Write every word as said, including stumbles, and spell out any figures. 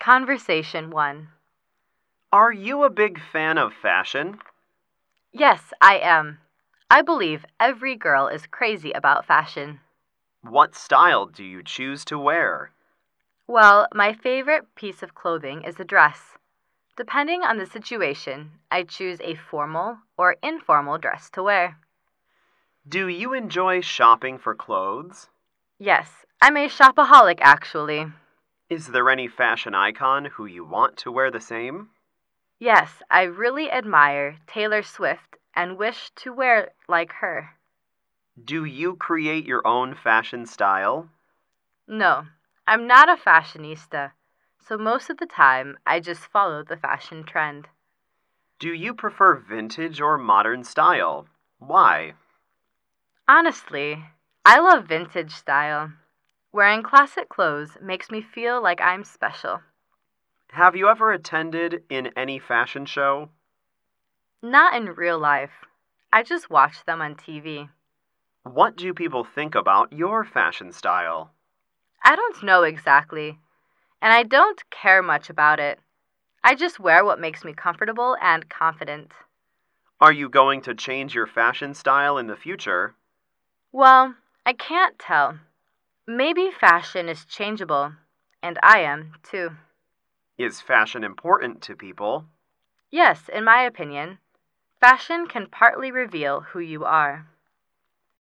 Conversation one. Are you a big fan of fashion? Yes, I am. I believe every girl is crazy about fashion. What style do you choose to wear? Well, my favorite piece of clothing is a dress. Depending on the situation, I choose a formal or informal dress to wear. Do you enjoy shopping for clothes? Yes, I'm a shopaholic actually. Is there any fashion icon who you want to wear the same? Yes, I really admire Taylor Swift and wish to wear like her. Do you create your own fashion style? No, I'm not a fashionista, so most of the time I just follow the fashion trend. Do you prefer vintage or modern style? Why? Honestly, I love vintage style. Wearing classic clothes makes me feel like I'm special. Have you ever attended in any fashion show? Not in real life. I just watch them on T V. What do people think about your fashion style? I don't know exactly, and I don't care much about it. I just wear what makes me comfortable and confident. Are you going to change your fashion style in the future? Well, I can't tell. Maybe fashion is changeable, and I am too. Is fashion important to people? Yes, in my opinion, fashion can partly reveal who you are.